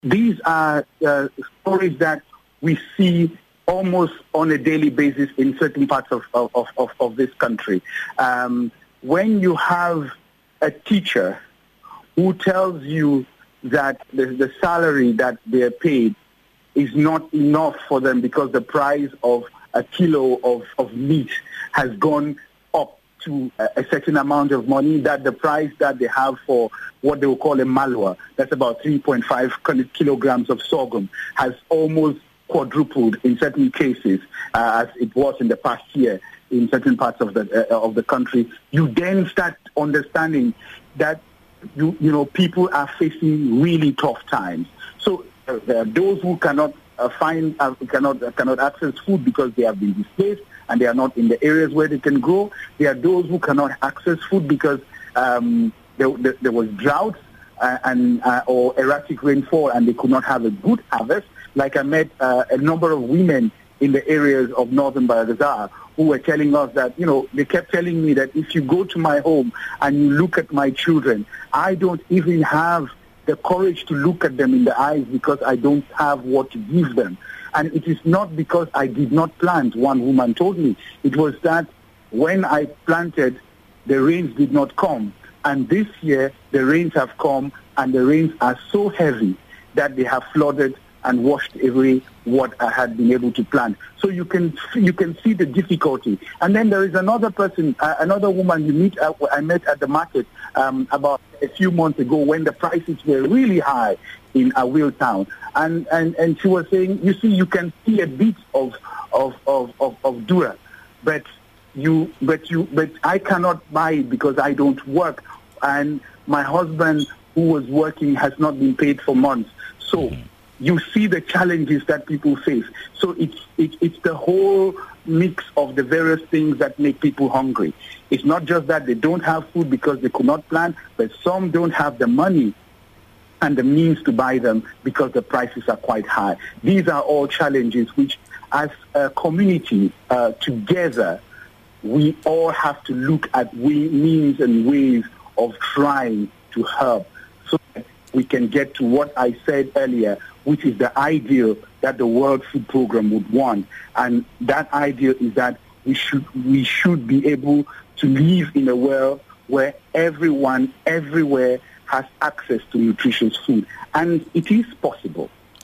these are stories that we see almost on a daily basis in certain parts of this country. When you have a teacher who tells you that the salary that they are paid is not enough for them because the price of a kilo of meat has gone up to a certain amount of money, that the price that they have for what they will call a malwa, that's about 3.5 kilograms of sorghum, has almost quadrupled in certain cases, as it was in the past year in certain parts of the country. You then start understanding that people are facing really tough times. So there are those who cannot cannot access food because they have been displaced and they are not in the areas where they can grow. There are those who cannot access food because there was drought or erratic rainfall and they could not have a good harvest. Like I met a number of women in the areas of northern Baragazar who were telling us that, they kept telling me that if you go to my home and you look at my children, I don't even have the courage to look at them in the eyes because I don't have what to give them. And it is not because I did not plant, one woman told me. It was that when I planted, the rains did not come. And this year, the rains have come, and the rains are so heavy that they have flooded and washed away what I had been able to plant. So you can see the difficulty. And then there is another person, another woman I met at the market about a few months ago when the prices were really high in Awil town. And she was saying, you can see a bit of Dura, but I cannot buy it because I don't work. And my husband, who was working, has not been paid for months. So you see the challenges that people face. So it's the whole mix of the various things that make people hungry. It's not just that they don't have food because they could not plant, but some don't have the money and the means to buy them because the prices are quite high. These are all challenges which, as a community, together, we all have to look at means and ways of trying to help so that we can get to what I said earlier, which is the ideal that the World Food Program would want. And that ideal is that we should be able to live in a world where everyone, everywhere, has access to nutritious food. And it is possible.